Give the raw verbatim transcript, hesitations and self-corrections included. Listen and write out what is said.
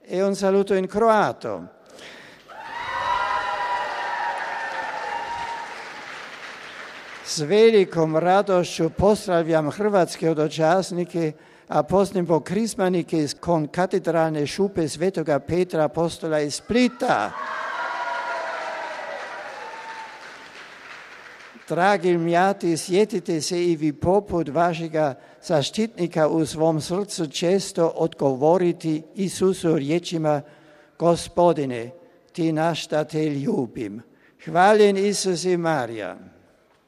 E un saluto in croato. S velikom radošću pozdravljam hrvatske hodočasnike, a posljednje po krismanike kon katedralne šupe Svetoga Petra apostola iz Splita. Dragi mjati, sjetite se i vi poput vašega zaštitnika u svom srcu često odgovoriti Isusu riječima: Gospodine, ti naš da te ljubim. Hvaljen Isus i Marija.